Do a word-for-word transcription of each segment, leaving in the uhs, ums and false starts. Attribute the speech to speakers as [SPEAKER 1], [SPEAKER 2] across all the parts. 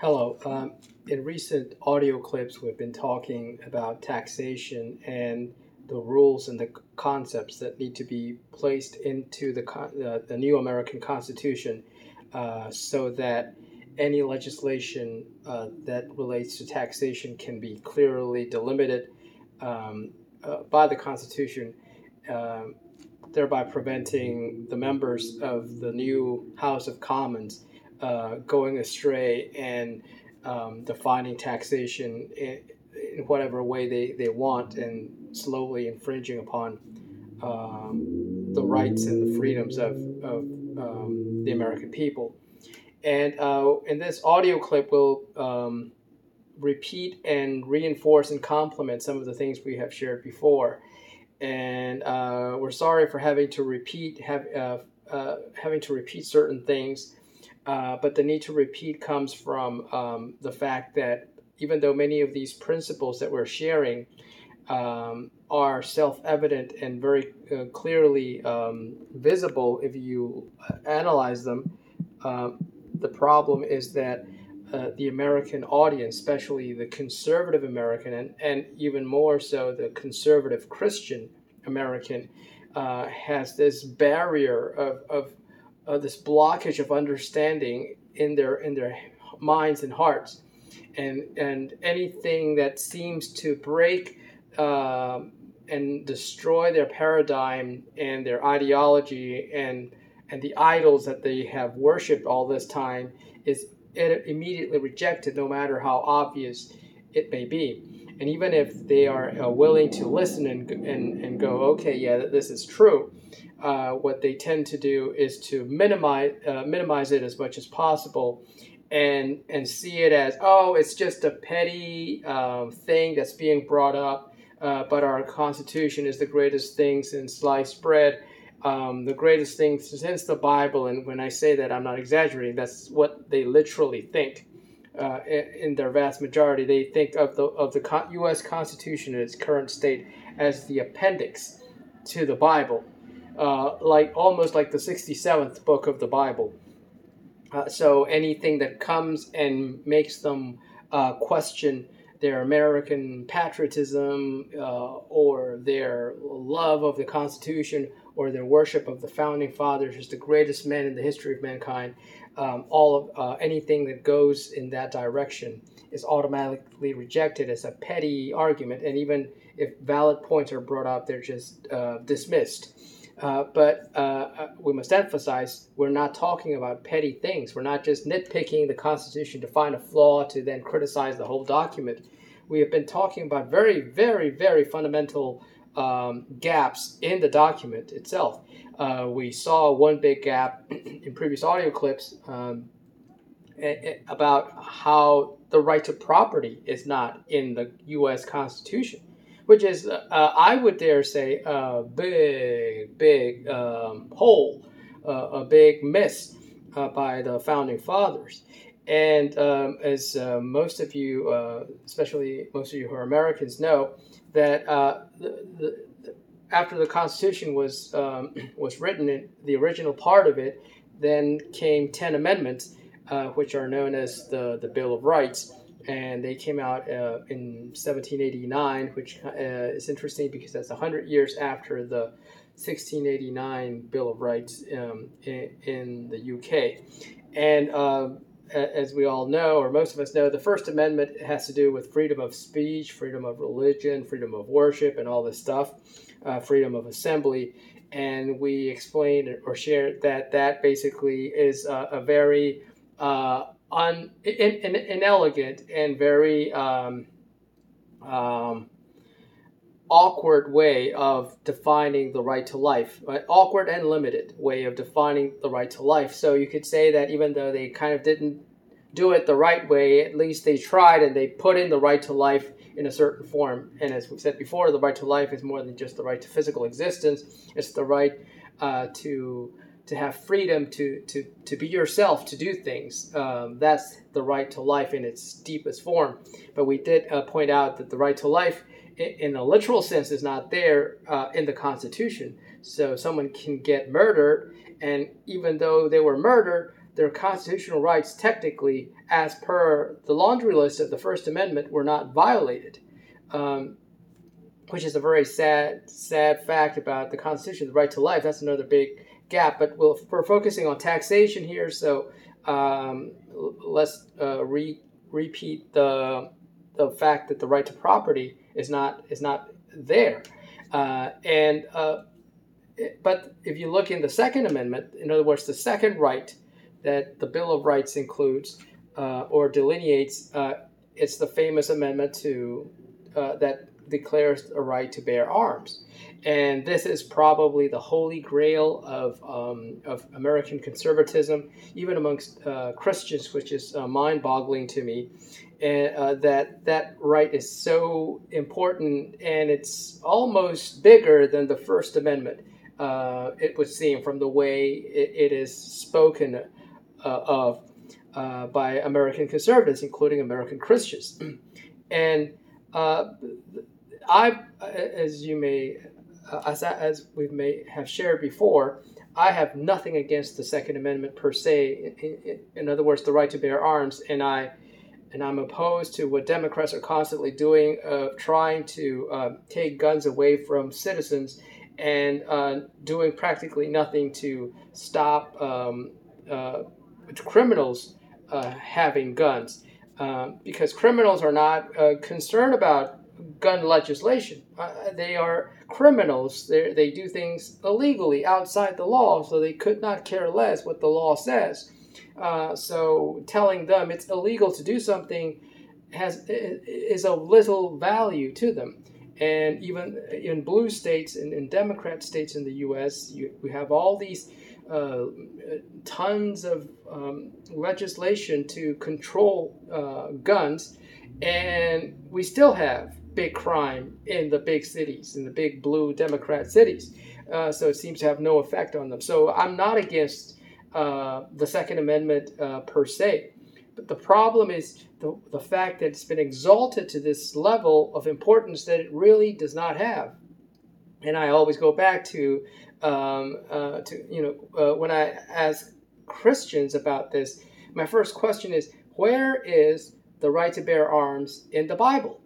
[SPEAKER 1] Hello. Um, in recent audio clips, we've been talking about taxation and the rules and the concepts that need to be placed into the uh, the new American Constitution, uh, so that any legislation uh, that relates to taxation can be clearly delimited um, uh, by the Constitution, um, thereby preventing the members of the new House of Commons uh, going astray and um, defining taxation in, in whatever way they, they want and slowly infringing upon um, the rights and the freedoms of, of um, the American people. And uh, in this audio clip, we'll um, repeat and reinforce and complement some of the things we have shared before. And uh, we're sorry for having to repeat have uh, uh, having to repeat certain things, uh, but the need to repeat comes from um, the fact that even though many of these principles that we're sharing um, are self-evident and very uh, clearly um, visible if you analyze them, uh, the problem is that uh, the American audience, especially the conservative American, and, and even more so the conservative Christian American, uh, has this barrier of, of, of this blockage of understanding in their in their minds and hearts, and and anything that seems to break uh, and destroy their paradigm and their ideology and and the idols that they have worshipped all this time is immediately rejected, no matter how obvious it may be. And even if they are uh, willing to listen and, and, and go, okay, yeah, this is true, uh, what they tend to do is to minimize uh, minimize it as much as possible, and and see it as, oh, it's just a petty um, thing that's being brought up, uh, but our Constitution is the greatest thing since sliced bread. Um, the greatest thing since the Bible, and when I say that, I'm not exaggerating. That's what they literally think. Uh, in their vast majority, they think of the of the U S Constitution in its current state as the appendix to the Bible, uh, like almost like the sixty-seventh book of the Bible. Uh, so anything that comes and makes them uh, question their American patriotism uh, or their love of the Constitution or their worship of the founding fathers as the greatest men in the history of mankind, um, all of uh, anything that goes in that direction is automatically rejected as a petty argument, and even if valid points are brought up, they're just uh, dismissed. Uh, but uh, we must emphasize we're not talking about petty things. We're not just nitpicking the Constitution to find a flaw to then criticize the whole document. We have been talking about very, very, very fundamental um, gaps in the document itself. Uh, we saw one big gap in previous audio clips um, about how the right to property is not in the U S Constitution, which is, uh, I would dare say, a big, big um, hole, uh, a big miss uh, by the founding fathers. And um, as uh, most of you, uh, especially most of you who are Americans, know, that uh, the, the, after the Constitution was um, was written, in the original part of it, then came ten amendments, uh, which are known as the, the Bill of Rights. And they came out uh, in seventeen eighty-nine, which uh, is interesting because that's one hundred years after the sixteen eighty-nine Bill of Rights um, in, in the U K. And uh, as we all know, or most of us know, the First Amendment has to do with freedom of speech, freedom of religion, freedom of worship, and all this stuff, uh, freedom of assembly. And we explained or shared that that basically is a, a very uh, un, in, in, inelegant and very um, um, awkward way of defining the right to life, right? Awkward and limited way of defining the right to life. So you could say that even though they kind of didn't do it the right way, at least they tried and they put in the right to life in a certain form. And as we said before, the right to life is more than just the right to physical existence. It's the right uh, to to have freedom to, to, to be yourself, to do things. Um, that's the right to life in its deepest form. But we did uh, point out that the right to life in a literal sense is not there uh, in the Constitution. So someone can get murdered, and even though they were murdered, their constitutional rights, technically, as per the laundry list of the First Amendment, were not violated, um, which is a very sad, sad fact about the Constitution, the right to life. That's another big gap. But we'll, we're focusing on taxation here, so um, let's uh, re- repeat the the fact that the right to property is not is not there, uh, and uh, but if you look in the Second Amendment, in other words, the second right that the Bill of Rights includes uh, or delineates, uh, it's the famous amendment to uh, that declares a right to bear arms, and this is probably the holy grail of um, of American conservatism, even amongst uh, Christians, which is uh, mind-boggling to me. And uh, that that right is so important, and it's almost bigger than the First Amendment. Uh, it would seem from the way it, it is spoken uh, of uh, by American conservatives, including American Christians. And uh, I, as you may, uh, as as we may have shared before, I have nothing against the Second Amendment per se. In, in, in other words, the right to bear arms, and I. And I'm opposed to what Democrats are constantly doing, of trying to uh, take guns away from citizens and uh, doing practically nothing to stop um, uh, criminals uh, having guns. Um, because criminals are not uh, concerned about gun legislation. Uh, they are criminals. They're, they do things illegally outside the law, so they could not care less what the law says. Uh, so telling them it's illegal to do something has is of little value to them. And even in blue states and in Democrat states in the U S, you, we have all these uh, tons of um, legislation to control uh, guns, and we still have big crime in the big cities, in the big blue Democrat cities. Uh, so it seems to have no effect on them. So I'm not against Uh, the Second Amendment uh, per se. But the problem is the, the fact that it's been exalted to this level of importance that it really does not have. And I always go back to, um, uh, to you know, uh, when I ask Christians about this, my first question is, where is the right to bear arms in the Bible?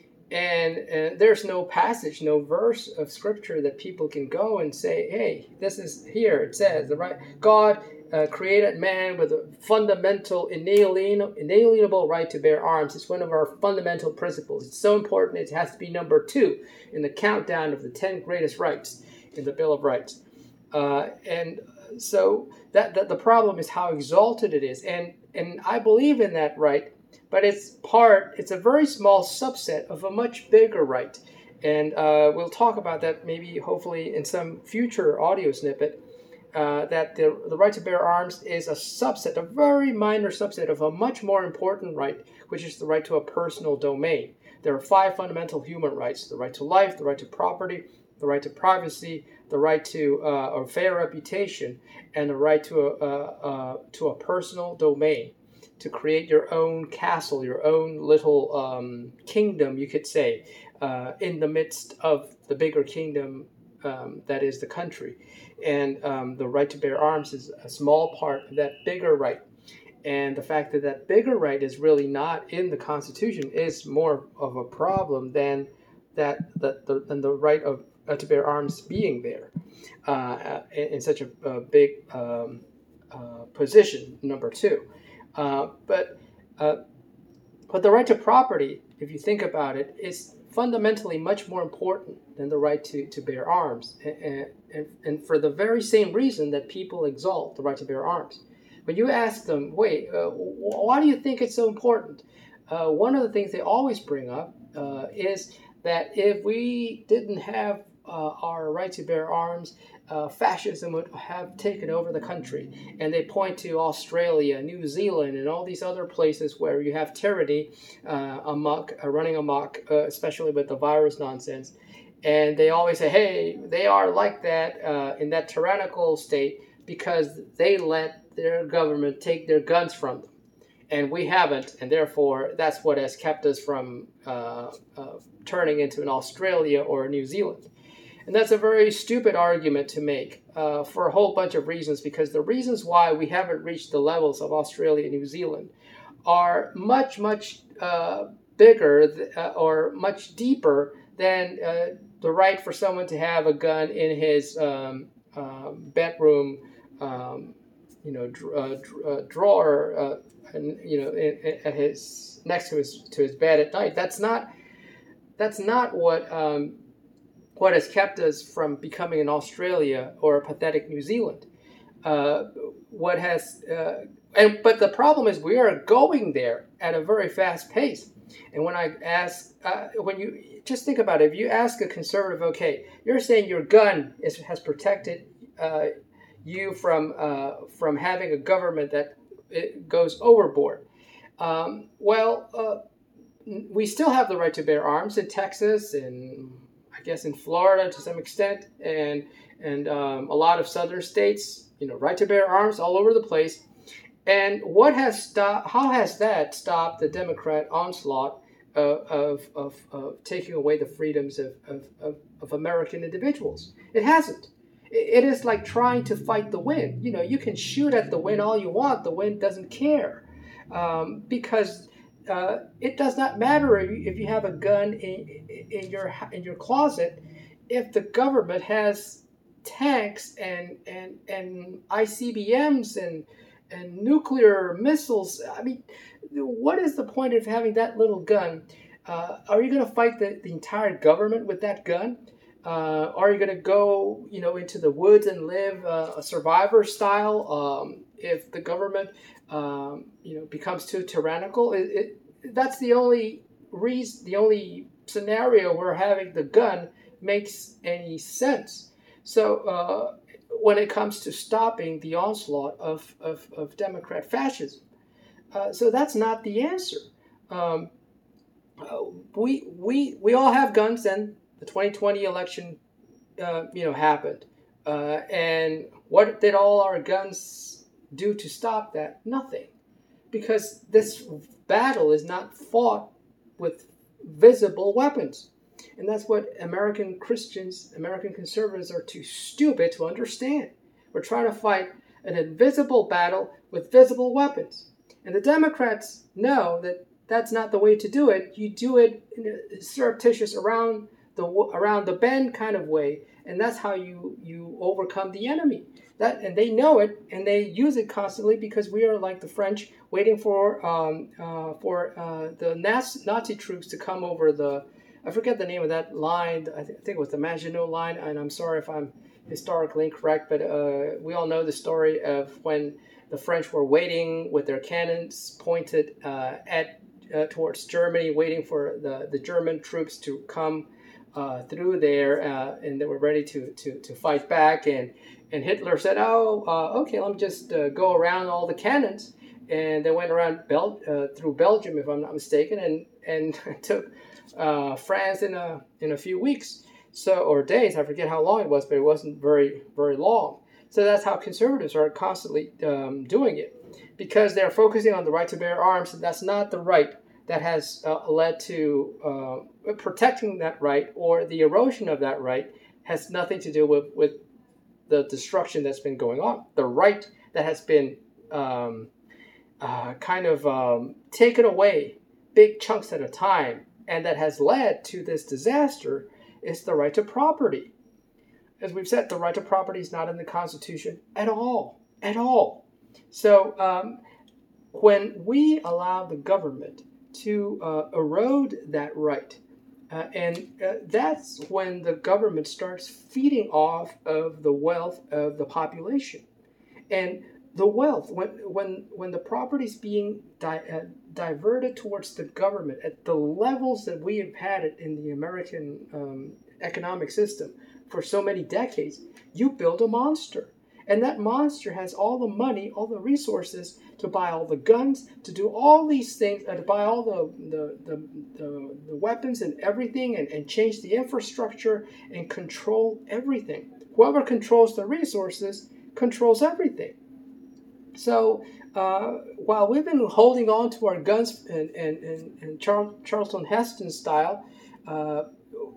[SPEAKER 1] And uh, there's no passage, no verse of Scripture that people can go and say, hey, this is here. It says, the right God uh, created man with a fundamental, inalienable, inalienable right to bear arms. It's one of our fundamental principles. It's so important it has to be number two in the countdown of the ten greatest rights in the Bill of Rights. Uh, and so that, that the problem is how exalted it is. And, and I believe in that right, but it's part, it's a very small subset of a much bigger right. And uh, we'll talk about that maybe hopefully in some future audio snippet, uh, that the, the right to bear arms is a subset, a very minor subset of a much more important right, which is the right to a personal domain. There are five fundamental human rights: the right to life, the right to property, the right to privacy, the right to uh, a fair reputation, and the right to a, uh, uh, to a personal domain. To create your own castle, your own little um, kingdom, you could say, uh, in the midst of the bigger kingdom um, that is the country. And um, the right to bear arms is a small part of that bigger right. And the fact that that bigger right is really not in the Constitution is more of a problem than that, that the, than the right of uh, to bear arms being there uh, in, in such a, a big um, uh, position, number two. Uh, but uh, but the right to property, if you think about it, is fundamentally much more important than the right to, to bear arms. And, and, and for the very same reason that people exalt the right to bear arms. When you ask them, wait, uh, why do you think it's so important? Uh, one of the things they always bring up uh, is that if we didn't have uh, our right to bear arms, Uh, fascism would have taken over the country. And they point to Australia, New Zealand, and all these other places where you have tyranny uh, amok, uh, running amok, uh, especially with the virus nonsense. And they always say, hey, they are like that uh, in that tyrannical state because they let their government take their guns from them. And we haven't, and therefore that's what has kept us from uh, uh, turning into an Australia or a New Zealand. And that's a very stupid argument to make uh, for a whole bunch of reasons, because the reasons why we haven't reached the levels of Australia and New Zealand are much, much uh, bigger th- uh, or much deeper than uh, the right for someone to have a gun in his um, uh, bedroom, um, you know, dr- uh, dr- uh, drawer, uh, and you know, in, in, at his next to his to his bed at night. That's not that's not what um, what has kept us from becoming an Australia or a pathetic New Zealand. Uh, what has uh, and but the problem is we are going there at a very fast pace. And when I ask, uh, when you just think about it, if you ask a conservative, okay, you're saying your gun is, has protected uh, you from uh, from having a government that it goes overboard. Um, well, uh, we still have the right to bear arms in Texas and I guess in Florida to some extent, and and um, a lot of southern states, you know, right to bear arms all over the place. And what has stopped? How has that stopped the Democrat onslaught of of, of, of taking away the freedoms of, of, of, of American individuals? It hasn't. It is like trying to fight the wind. You know, you can shoot at the wind all you want. The wind doesn't care, um, because uh, it does not matter if you, if you have a gun in, in your in your closet. If the government has tanks and and and I C B Ms and and nuclear missiles, I mean, what is the point of having that little gun? Uh, are you going to fight the, the entire government with that gun? Uh, are you going to go, you know, into the woods and live uh, a survivor style um, if the government, um, you know, becomes too tyrannical? It, it, that's the only reason, the only scenario where having the gun makes any sense. So uh, when it comes to stopping the onslaught of, of, of Democrat fascism, uh, so that's not the answer. Um, uh, we we we all have guns, and the twenty twenty election, uh, you know, happened. Uh, and what did all our guns do to stop that? Nothing, because this battle is not fought with visible weapons, and that's what American Christians, American conservatives, are too stupid to understand. We're trying to fight an invisible battle with visible weapons, and the Democrats know that that's not the way to do it. You do it in a surreptitious around the around the bend kind of way, and that's how you you overcome the enemy. That and they know it, and they use it constantly, because we are like the French, waiting for um, uh, for uh, the Nazi troops to come over the. I forget the name of that line. I, th- I think it was the Maginot Line, and I'm sorry if I'm historically incorrect, but uh, we all know the story of when the French were waiting with their cannons pointed uh, at uh, towards Germany, waiting for the, the German troops to come uh, through there, uh, and they were ready to, to, to fight back. And, and Hitler said, "Oh, uh, okay, let me just uh, go around all the cannons." And they went around Bel- uh, through Belgium, if I'm not mistaken, and and took uh, France in a in a few weeks, so or days. I forget how long it was, but it wasn't very very long. So that's how conservatives are constantly um, doing it, because they're focusing on the right to bear arms, and that's not the right that has uh, led to uh, protecting that right, or the erosion of that right has nothing to do with, with the destruction that's been going on. The right that has been um, uh, kind of um, taken away big chunks at a time, and that has led to this disaster, is the right to property. As we've said, the right to property is not in the Constitution at all, at all. So um, when we allow the government to uh, erode that right, uh, and uh, that's when the government starts feeding off of the wealth of the population. And the wealth, when when when the property is being di- uh, diverted towards the government at the levels that we have had it in the American um, economic system for so many decades, you build a monster. And that monster has all the money, all the resources to buy all the guns, to do all these things, uh, to buy all the the, the, the, the weapons and everything, and, and change the infrastructure and control everything. Whoever controls the resources controls everything. So uh, while we've been holding on to our guns in, in, in, in Char- Charlton Heston style, uh,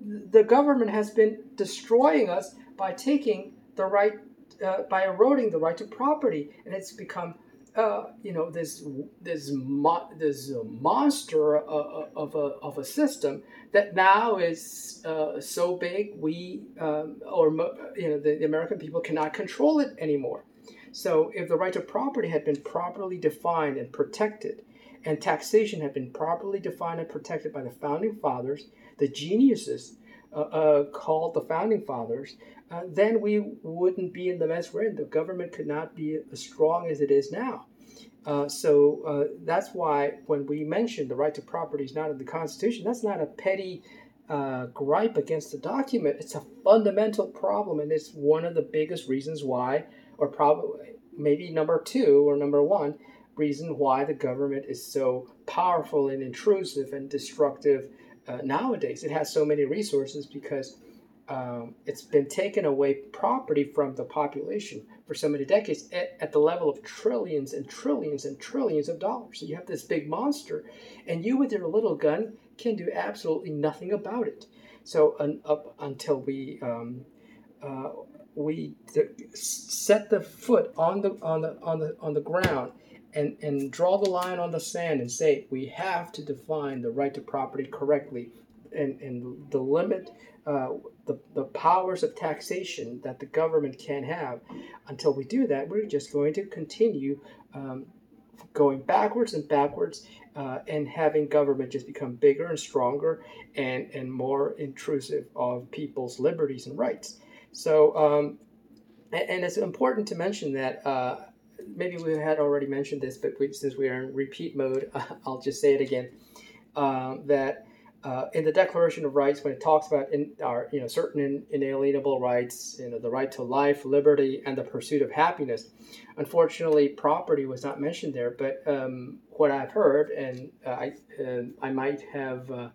[SPEAKER 1] the government has been destroying us by taking the right, uh, by eroding the right to property, and it's become, uh, you know, this this mo- this monster of, of a of a system that now is uh, so big we um, or you know the, the American people cannot control it anymore. So if the right to property had been properly defined and protected, and taxation had been properly defined and protected by the founding fathers, the geniuses uh, uh, called the founding fathers, uh, then we wouldn't be in the mess we're in. The government could not be as strong as it is now. Uh, so uh, that's why when we mention the right to property is not in the Constitution, that's not a petty uh, gripe against the document. It's a fundamental problem, and it's one of the biggest reasons why, or probably maybe number two or number one reason why the government is so powerful and intrusive and destructive uh, nowadays. It has so many resources because um, it's been taken away property from the population for so many decades at, at the level of trillions and trillions and trillions of dollars. So you have this big monster, and you with your little gun can do absolutely nothing about it. So un, up until we um, uh, we th- set the foot on the on the on the on the ground and and draw the line on the sand and say we have to define the right to property correctly, and and the limit uh, the the powers of taxation that the government can have. Until we do that, we're just going to continue um, going backwards and backwards, uh, and having government just become bigger and stronger and and more intrusive of people's liberties and rights. So, um, and, and it's important to mention that uh, maybe we had already mentioned this, but we, since we are in repeat mode, uh, I'll just say it again. Um, that uh, in the Declaration of Rights, when it talks about in our you know certain in, inalienable rights, you know the right to life, liberty, and the pursuit of happiness. Unfortunately, property was not mentioned there. But um, what I've heard, and uh, I uh, I might have. Uh,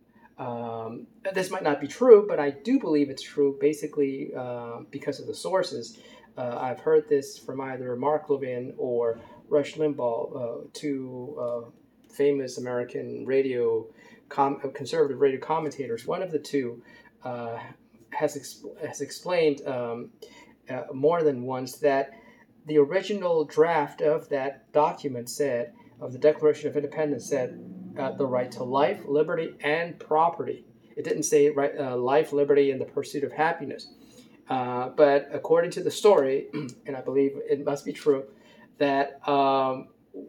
[SPEAKER 1] Um, this might not be true, but I do believe it's true basically uh, because of the sources. Uh, I've heard this from either Mark Levin or Rush Limbaugh, uh, two uh, famous American radio, com- conservative radio commentators. One of the two uh, has, exp- has explained um, uh, more than once that the original draft of that document said, of the Declaration of Independence said, Uh, the right to life, liberty, and property. It didn't say right, uh, life, liberty, and the pursuit of happiness. Uh, but according to the story, and I believe it must be true, that um,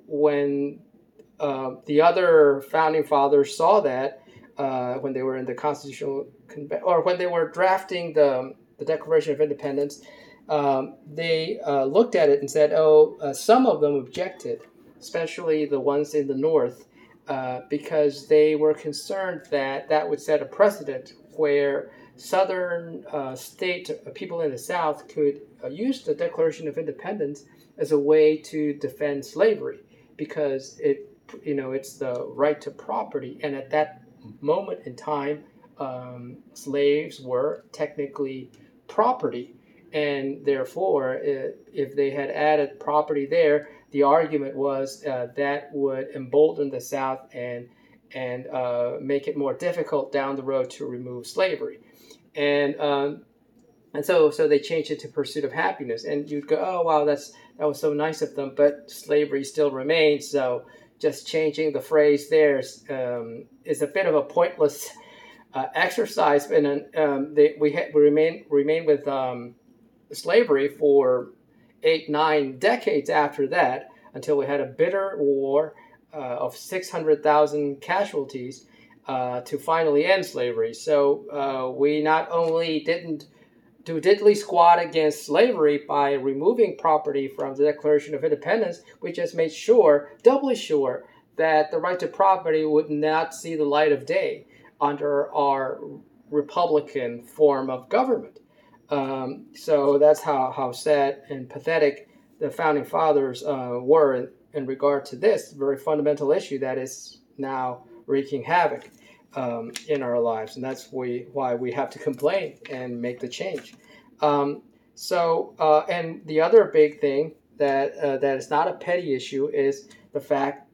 [SPEAKER 1] when uh, the other founding fathers saw that, uh, when they were in the constitutional convention, or when they were drafting the, the Declaration of Independence, um, they uh, looked at it and said, oh, uh, some of them objected, especially the ones in the North, Uh, because they were concerned that that would set a precedent where Southern uh, state uh, people in the South could uh, use the Declaration of Independence as a way to defend slavery, because it, you know, it's the right to property, and at that moment in time, um, slaves were technically property, and therefore, if they had added property there, the argument was uh, that would embolden the South and and uh, make it more difficult down the road to remove slavery, and um, and so so they changed it to pursuit of happiness. And you'd go, oh wow, that's that was so nice of them, but slavery still remains. So just changing the phrase there is, um, is a bit of a pointless uh, exercise. And um, they, we ha- we remain remain with um, slavery for eight, nine decades after that, until we had a bitter war uh, of six hundred thousand casualties uh, to finally end slavery. So uh, we not only didn't do diddly squat against slavery by removing property from the Declaration of Independence, we just made sure, doubly sure, that the right to property would not see the light of day under our Republican form of government. Um, so that's how, how sad and pathetic the founding fathers uh, were in, in regard to this very fundamental issue that is now wreaking havoc um, in our lives. And that's we, why we have to complain and make the change. Um, so, uh, and the other big thing that uh, that is not a petty issue is the fact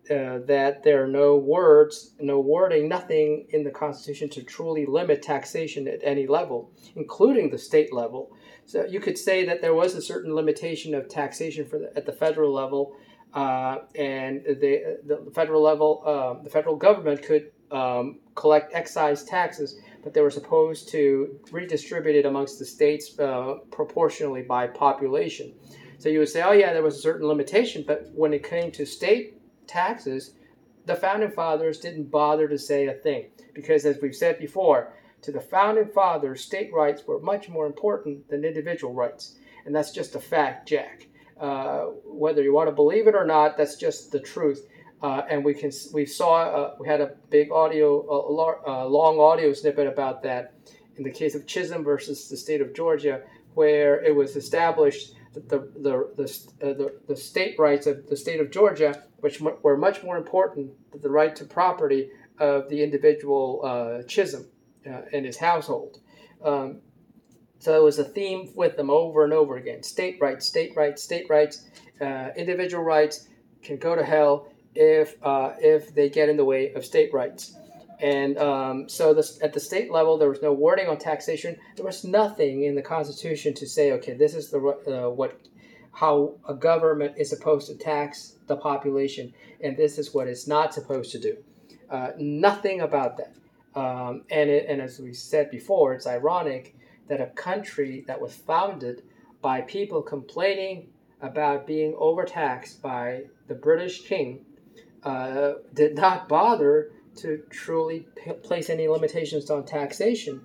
[SPEAKER 1] uh, that there are no words, no wording, nothing in the Constitution to truly limit taxation at any level, including the state level. So you could say that there was a certain limitation of taxation for the, at the federal level, uh, and the, the federal level, uh, the federal government could um, collect excise taxes, but they were supposed to redistribute it amongst the states uh, proportionally by population. So you would say, oh yeah, there was a certain limitation, but when it came to state taxes, the Founding Fathers didn't bother to say a thing. Because as we've said before, to the Founding Fathers, state rights were much more important than individual rights. And that's just a fact, Jack. Uh, whether you want to believe it or not, that's just the truth. Uh, and we can we saw, uh, we had a big audio, a, a long audio snippet about that in the case of Chisholm versus the state of Georgia, where it was established that the the the, uh, the the state rights of the state of Georgia, which m- were much more important than the right to property of the individual uh, Chisholm uh, and his household. Um, so it was a theme with them over and over again: state rights, state rights, state rights. Uh, individual rights can go to hell if uh, if they get in the way of state rights. And um, so this, at the state level, there was no wording on taxation. There was nothing in the Constitution to say, okay, this is the uh, what how a government is supposed to tax the population, and this is what it's not supposed to do. Uh, nothing about that. Um, and it, and as we said before, it's ironic that a country that was founded by people complaining about being overtaxed by the British king uh, did not bother to truly p- place any limitations on taxation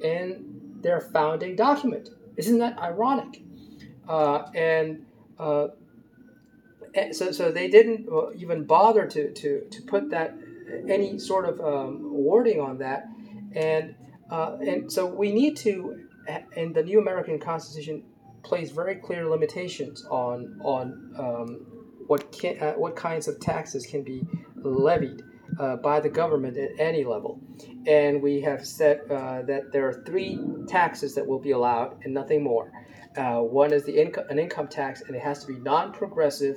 [SPEAKER 1] in their founding document. Isn't that ironic? Uh, and, uh, and so, so they didn't even bother to, to, to put that any sort of um, wording on that. And uh, and so we need to, in the new American Constitution, place very clear limitations on on um, what can, uh, what kinds of taxes can be levied Uh, by the government at any level. And we have said uh, that there are three taxes that will be allowed and nothing more. Uh, one is the income, an income tax, and it has to be non-progressive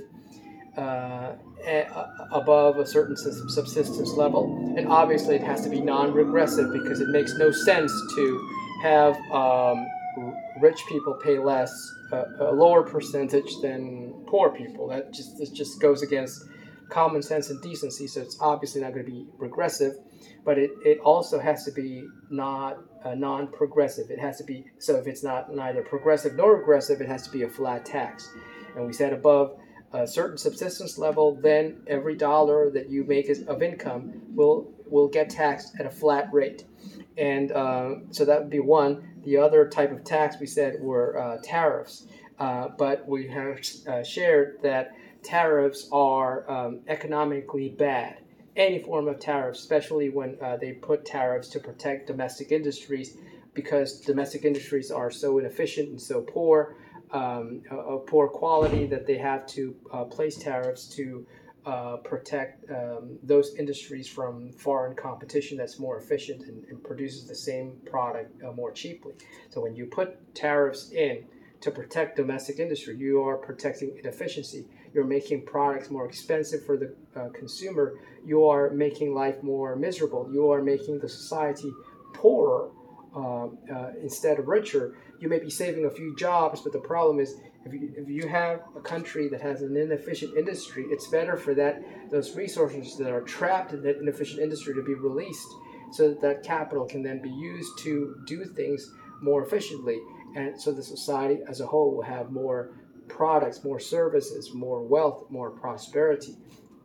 [SPEAKER 1] uh, a- above a certain subsistence level. And obviously it has to be non-regressive because it makes no sense to have um, rich people pay less, uh, a lower percentage than poor people. That just, this just goes against common sense and decency, so it's obviously not going to be regressive, but it, it also has to be not uh, non-progressive. It has to be, so if it's not neither progressive nor regressive, it has to be a flat tax. And we said above a certain subsistence level, then every dollar that you make of income will will get taxed at a flat rate. And uh, so that would be one. The other type of tax we said were uh, tariffs, uh, but we have uh, shared that tariffs are um, economically bad. Any form of tariff, especially when uh, they put tariffs to protect domestic industries, because domestic industries are so inefficient and so poor, um, of poor quality, that they have to uh, place tariffs to uh, protect um, those industries from foreign competition that's more efficient and, and produces the same product uh, more cheaply. So when you put tariffs in to protect domestic industry, you are protecting inefficiency. You're making products more expensive for the uh, consumer. You are making life more miserable. You are making the society poorer uh, uh, instead of richer. You may be saving a few jobs, but the problem is if you, if you have a country that has an inefficient industry, it's better for that those resources that are trapped in that inefficient industry to be released so that that capital can then be used to do things more efficiently. And so the society as a whole will have more products, more services, more wealth, more prosperity.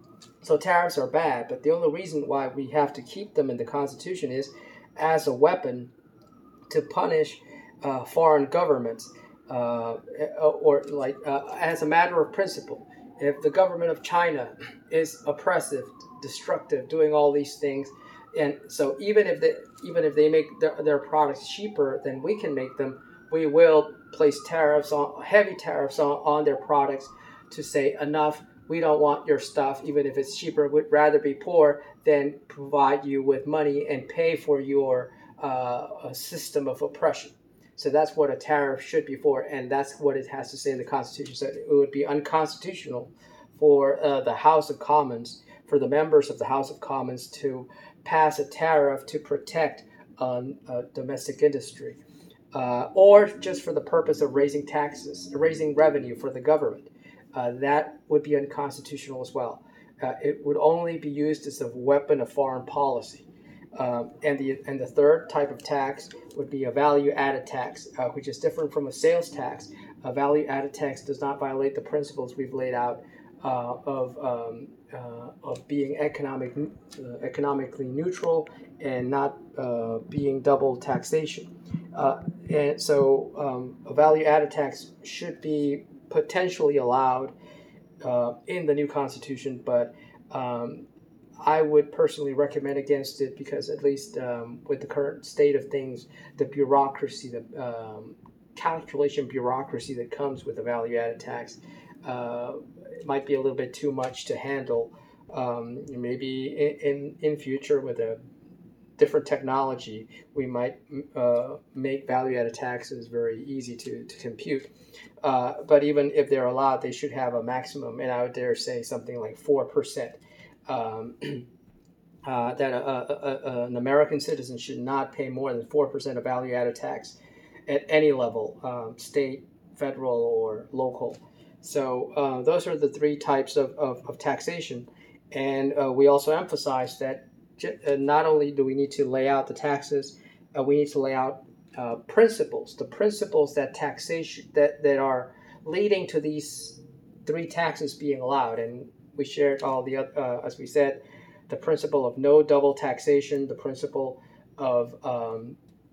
[SPEAKER 1] So tariffs are bad, but the only reason why we have to keep them in the Constitution is as a weapon to punish uh, foreign governments, uh, or like uh, as a matter of principle. If the government of China is oppressive, destructive, doing all these things, and so even if they even if they make their, their products cheaper than we can make them, we will place tariffs on heavy tariffs on, on their products to say enough. We don't want your stuff, even if it's cheaper. We'd rather be poor than provide you with money and pay for your uh, a system of oppression. So that's what a tariff should be for, and that's what it has to say in the Constitution. So it would be unconstitutional for uh, the House of Commons for the members of the House of Commons to pass a tariff to protect um, uh, domestic industry, uh, or just for the purpose of raising taxes, raising revenue for the government. Uh, that would be unconstitutional as well. Uh, it would only be used as a weapon of foreign policy. Um, and the and the third type of tax would be a value-added tax, uh, which is different from a sales tax. A value-added tax does not violate the principles we've laid out uh, of um, uh, of being economic uh, economically neutral and not uh, being double taxation. Uh, and so, um, a value-added tax should be potentially allowed uh, in the new Constitution, but um, I would personally recommend against it because, at least um, with the current state of things, the bureaucracy, the um, calculation bureaucracy that comes with a value-added tax, uh, it might be a little bit too much to handle. Um, maybe in, in in future with a different technology, we might uh, make value-added taxes very easy to, to compute. Uh, but even if they're allowed, they should have a maximum, and I would dare say something like four percent. Um, uh, that a, a, a, an American citizen should not pay more than four percent of value-added tax at any level, um, state, federal, or local. So uh, those are the three types of, of, of taxation. And uh, we also emphasize that j- uh, not only do we need to lay out the taxes, uh, we need to lay out uh, principles, the principles that taxation that, that are leading to these three taxes being allowed. And we shared all the, uh, as we said, the principle of no double taxation, the principle of um,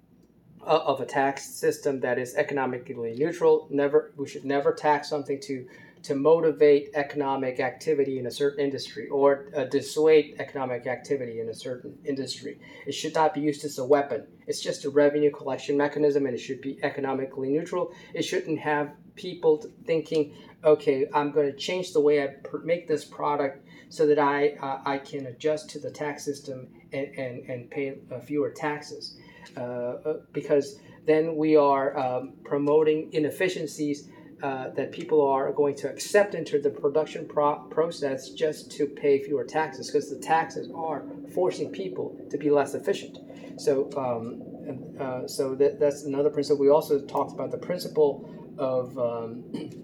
[SPEAKER 1] of a tax system that is economically neutral. Never, we should never tax something to to motivate economic activity in a certain industry or uh, dissuade economic activity in a certain industry. It should not be used as a weapon. It's just a revenue collection mechanism, and it should be economically neutral. It shouldn't have people thinking, okay, I'm going to change the way I pr- make this product so that I uh, I can adjust to the tax system and, and, and pay uh, fewer taxes. Uh, because then we are um, promoting inefficiencies uh, that people are going to accept into the production pro- process just to pay fewer taxes, because the taxes are forcing people to be less efficient. So, um, uh, so that, that's another principle. We also talked about the principle of um,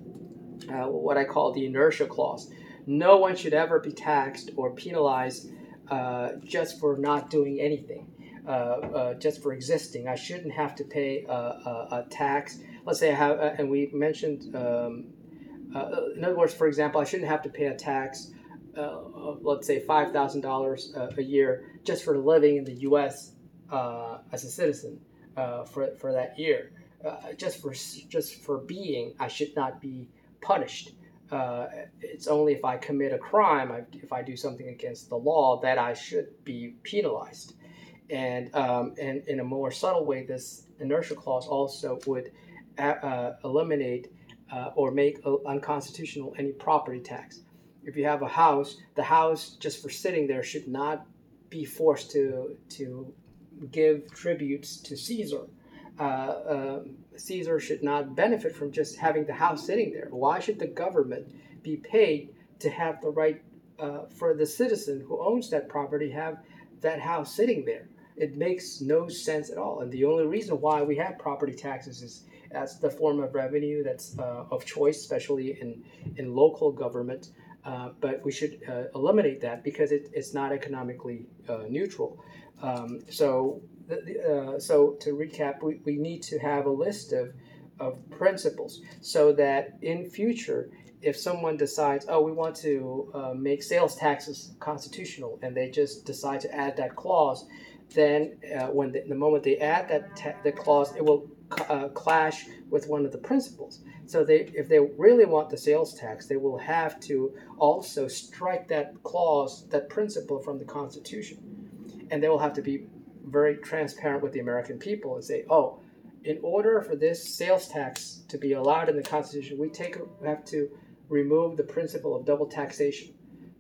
[SPEAKER 1] uh, what I call the inertia clause. No one should ever be taxed or penalized uh, just for not doing anything. Uh, uh, just for existing. I shouldn't have to pay a, a, a tax. Let's say I have, uh, and we mentioned, um, uh, in other words, for example, I shouldn't have to pay a tax uh, of, let's say, five thousand dollars uh, a year just for living in the U S uh, as a citizen uh, for, for that year. Uh, just for just for being, I should not be punished. Uh, it's only if I commit a crime, I, if I do something against the law, that I should be penalized. And, um, and in a more subtle way, this inertia clause also would uh, eliminate uh, or make unconstitutional any property tax. If you have a house, the house just for sitting there should not be forced to to give tributes to Caesar. Uh, uh, Caesar should not benefit from just having the house sitting there. Why should the government be paid to have the right uh, for the citizen who owns that property have that house sitting there? It makes no sense at all. And the only reason why we have property taxes is as the form of revenue that's uh, of choice, especially in, in local government. Uh, but we should uh, eliminate that because it, it's not economically uh, neutral. Um, so, uh, so to recap, we, we need to have a list of, of principles so that in future, if someone decides, oh, we want to uh, make sales taxes constitutional, and they just decide to add that clause, then uh, when the, the moment they add that ta- the clause, it will uh, clash with one of the principles. So they, if they really want the sales tax, they will have to also strike that clause, that principle from the Constitution. And they will have to be very transparent with the American people and say, oh, in order for this sales tax to be allowed in the Constitution, we take we have to remove the principle of double taxation.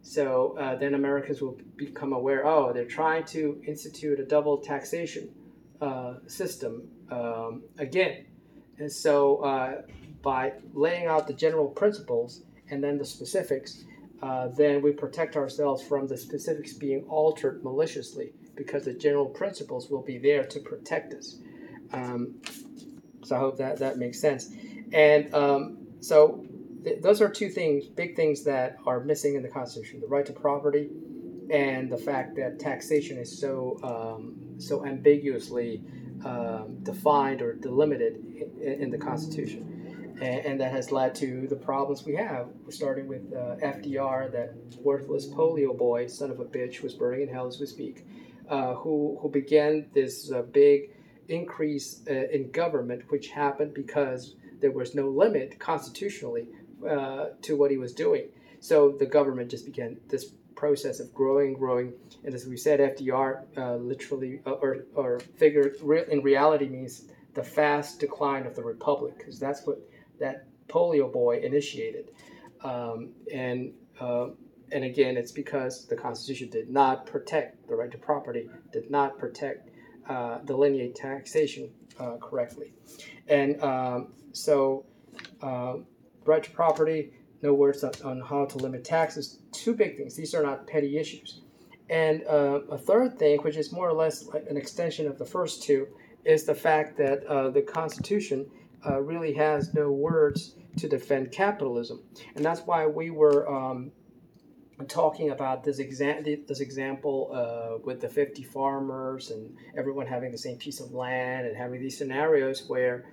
[SPEAKER 1] So uh, then Americans will become aware, oh, they're trying to institute a double taxation uh, system um, again. And so uh, by laying out the general principles and then the specifics, uh, then we protect ourselves from the specifics being altered maliciously, because the general principles will be there to protect us. Um, so I hope that that makes sense. And um, so th- those are two things, big things that are missing in the Constitution: the right to property, and the fact that taxation is so um, so ambiguously um, defined or delimited in, in the Constitution, and, and that has led to the problems we have, starting with uh, F D R, that worthless polio boy, son of a bitch, who was burning in hell as we speak, uh, who who began this uh, big increase uh, in government, which happened because there was no limit constitutionally uh, to what he was doing. So the government just began this process of growing, growing, and as we said, F D R uh, literally uh, or or figure re- in reality means the fast decline of the republic, because that's what that polio boy initiated, um, and uh, and again, it's because the Constitution did not protect the right to property, did not protect uh, delineate taxation uh, correctly, and um, so uh, right to property, no words on, on how to limit taxes. Two big things. These are not petty issues. And uh, a third thing, which is more or less like an extension of the first two, is the fact that uh, the Constitution uh, really has no words to defend capitalism, and that's why we were um, talking about this exam this example uh, with the fifty farmers and everyone having the same piece of land, and having these scenarios where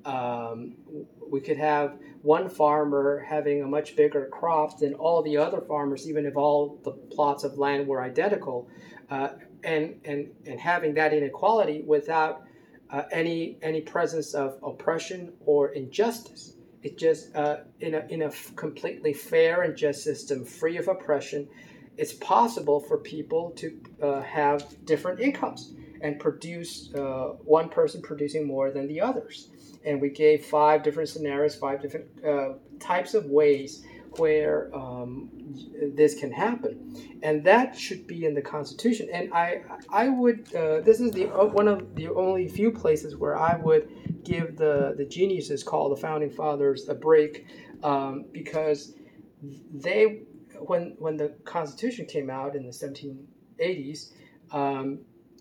[SPEAKER 1] um, we could have one farmer having a much bigger crop than all the other farmers, even if all the plots of land were identical, uh, and and and having that inequality without uh, any any presence of oppression or injustice. It just uh, in a in a completely fair and just system, free of oppression, it's possible for people to uh, have different incomes and produce uh, one person producing more than the others. And we gave five different scenarios, five different uh, types of ways where um, this can happen, and that should be in the Constitution. And I I would uh, this is the uh, one of the only few places where I would give the the geniuses called the founding fathers a break, um, because they when when the Constitution came out in the seventeen eighties. Um,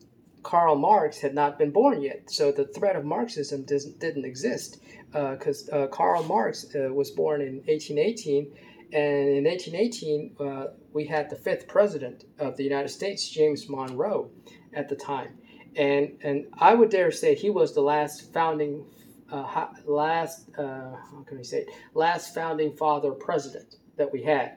[SPEAKER 1] Karl Marx had not been born yet, so the threat of Marxism didn't, didn't exist, because uh, uh, Karl Marx uh, was born in eighteen eighteen, and in eighteen eighteen uh, we had the fifth president of the United States, James Monroe, at the time, and and I would dare say he was the last founding, uh, last uh, how can we say it, last founding father president that we had.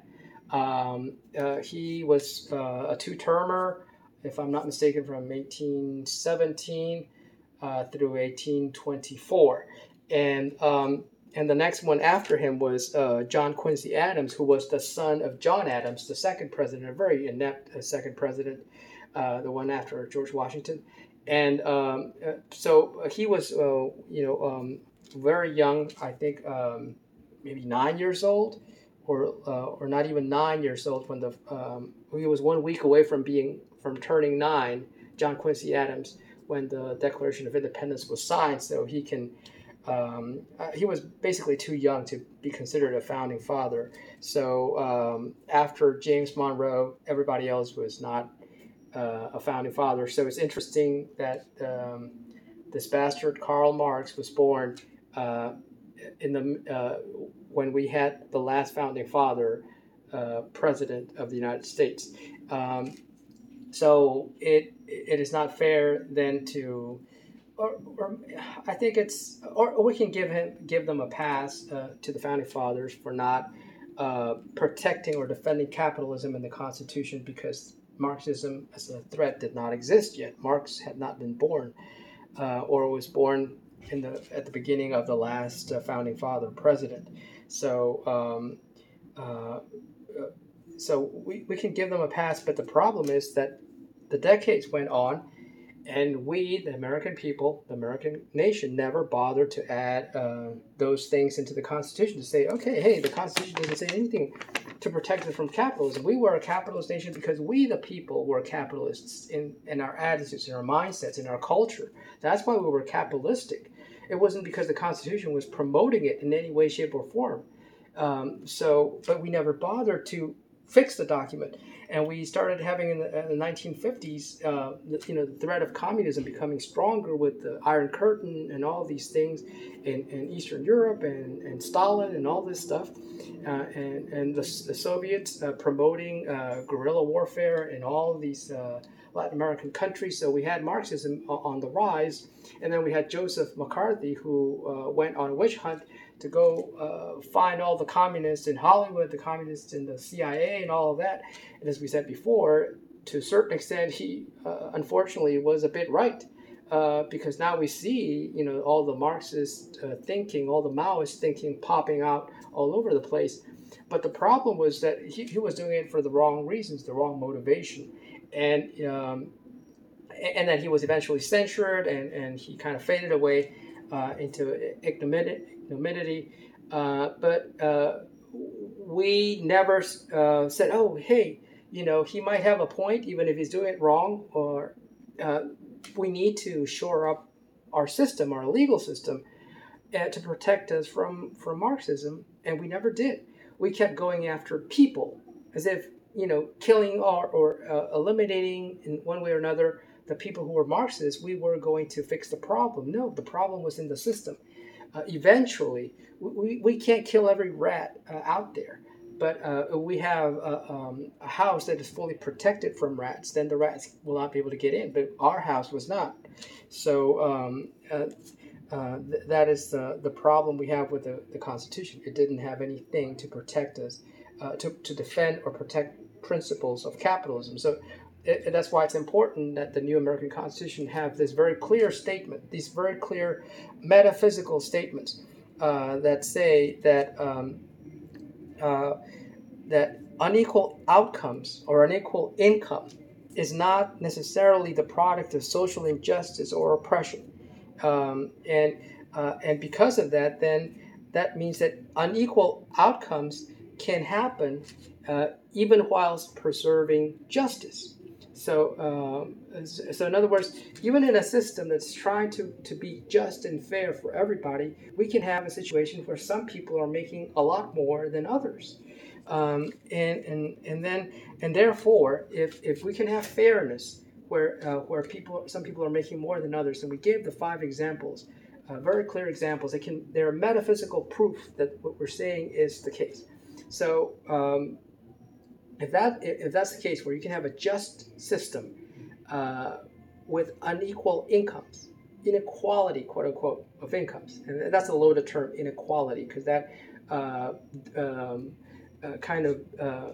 [SPEAKER 1] Um, uh, he was uh, a two-termer, if I'm not mistaken, from eighteen seventeen uh, through eighteen twenty-four. And um, and the next one after him was uh, John Quincy Adams, who was the son of John Adams, the second president, a very inept uh, second president, uh, the one after George Washington. And um, uh, so he was, uh, you know, um, very young, I think um, maybe nine years old, or uh, or not even nine years old when the um, he was one week away from being from turning nine, John Quincy Adams, when the Declaration of Independence was signed. So he can um, uh, he was basically too young to be considered a founding father. So um, after James Monroe, everybody else was not uh, a founding father. So it's interesting that um, this bastard Karl Marx was born uh, in the uh, when we had the last founding father uh, president of the United States. Um, so it it is not fair then to, or, or I think it's, or we can give him give them a pass uh, to the founding fathers for not uh, protecting or defending capitalism in the Constitution, because Marxism as a threat did not exist yet. Marx had not been born, uh, or was born in the at the beginning of the last uh, founding father president. So um, uh, so we, we can give them a pass, but the problem is that the decades went on, and we, the American people, the American nation, never bothered to add uh, those things into the Constitution to say, okay, hey, the Constitution doesn't say anything to protect us from capitalism. We were a capitalist nation because we, the people, were capitalists in, in our attitudes, in our mindsets, in our culture. That's why we were capitalistic. It wasn't because the Constitution was promoting it in any way, shape, or form. Um, so, but we never bothered to fix the document. And we started having in the, in the nineteen fifties, uh, the, you know, the threat of communism becoming stronger with the Iron Curtain and all these things in, in Eastern Europe and, and Stalin and all this stuff. Uh, and, and the, the Soviets uh, promoting uh, guerrilla warfare in all of these uh, Latin American countries. So we had Marxism on the rise. And then we had Joseph McCarthy, who uh, went on a witch hunt to go uh, find all the communists in Hollywood, the communists in the C I A and all of that. And as we said before, to a certain extent, he uh, unfortunately was a bit right. Uh, because now we see, you know, all the Marxist uh, thinking, all the Maoist thinking popping out all over the place. But the problem was that he, he was doing it for the wrong reasons, the wrong motivation. And um, and then he was eventually censured, and, and he kind of faded away uh, into ignominy. Uh, but uh, we never uh, said, oh, hey, you know, he might have a point, even if he's doing it wrong, or uh, we need to shore up our system, our legal system, uh, to protect us from, from Marxism, and we never did. We kept going after people, as if, you know, killing or, or uh, eliminating in one way or another the people who were Marxists, we were going to fix the problem. No, the problem was in the system. Uh, eventually, we, we can't kill every rat uh, out there, but uh, we have a, um, a house that is fully protected from rats, then the rats will not be able to get in, but our house was not. So um, uh, uh, th- that is the, the problem we have with the, the Constitution. It didn't have anything to protect us, uh, to, to defend or protect principles of capitalism. So it, that's why it's important that the new American Constitution have this very clear statement, these very clear metaphysical statements uh, that say that um, uh, that unequal outcomes or unequal income is not necessarily the product of social injustice or oppression, um, and uh, and because of that, then that means that unequal outcomes can happen uh, even whilst preserving justice. So, um, so in other words, even in a system that's trying to, to be just and fair for everybody, we can have a situation where some people are making a lot more than others. Um, and, and, and then, and therefore, if, if we can have fairness where, uh, where people, some people are making more than others, and we gave the five examples, uh, very clear examples, they can, they're metaphysical proof that what we're saying is the case. So, um, If that if that's the case, where you can have a just system uh, with unequal incomes, inequality, quote unquote, of incomes, and that's a loaded term, inequality, because that uh, um, uh, kind of uh,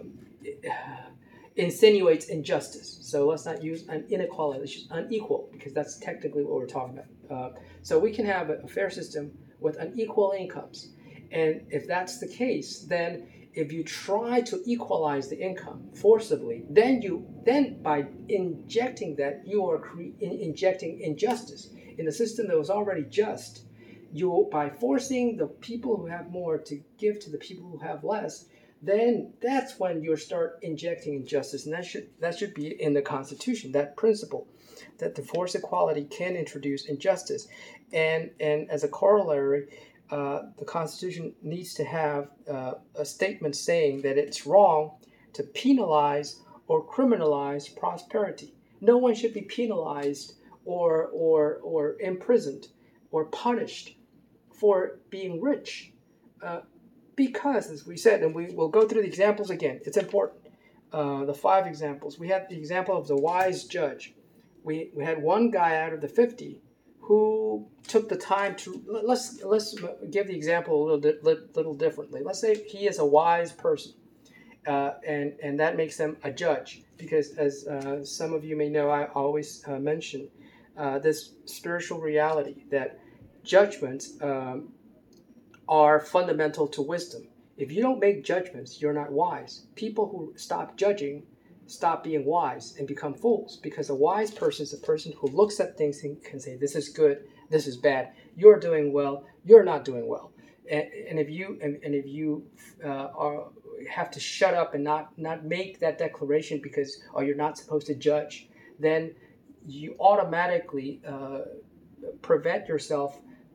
[SPEAKER 1] insinuates injustice. So let's not use an inequality; let's use unequal, because that's technically what we're talking about. Uh, so we can have a fair system with unequal incomes, and if that's the case, then if you try to equalize the income forcibly, then you then by injecting that, you are cre- in, injecting injustice in a system that was already just. You by forcing the people who have more to give to the people who have less, then that's when you start injecting injustice, and that should that should be in the Constitution. That principle, that the force equality can introduce injustice, and and as a corollary, Uh, the Constitution needs to have uh, a statement saying that it's wrong to penalize or criminalize prosperity. No one should be penalized or or or imprisoned or punished for being rich, uh, because, as we said, and we will go through the examples again. It's important. Uh, the five examples. We had the example of the wise judge. We we had one guy out of the fifty who took the time to let's let's give the example a little little differently. Let's say he is a wise person, uh, and and that makes them a judge, because as uh, some of you may know, I always uh, mention uh, this spiritual reality that judgments um, are fundamental to wisdom. If you don't make judgments, you're not wise. People who stop judging stop being wise and become fools, because a wise person is a person who looks at things and can say, this is good, this is bad, you're doing well, you're not doing well. And, and if you and, and if you uh, are have to shut up and not not make that declaration because oh, you're not supposed to judge, then you automatically uh, prevent yourself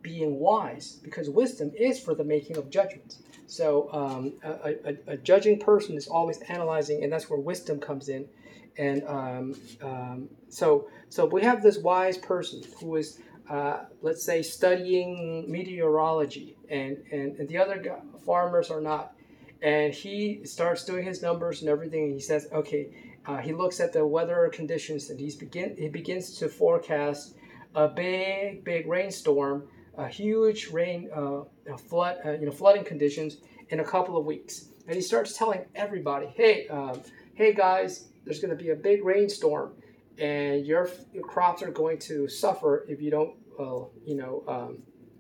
[SPEAKER 1] being wise, because wisdom is for the making of judgments. So um, a, a, a judging person is always analyzing, and that's where wisdom comes in. And um, um, so so we have this wise person who is, uh, let's say, studying meteorology, and, and, and the other guy, farmers are not. And he starts doing his numbers and everything, and he says, okay, uh, he looks at the weather conditions, and he's begin he begins to forecast a big, big rainstorm, a huge rain, uh, a flood, uh, you know, flooding conditions in a couple of weeks. And he starts telling everybody, hey, um, hey guys, there's going to be a big rainstorm, and your, your crops are going to suffer if you don't, uh, you know, um,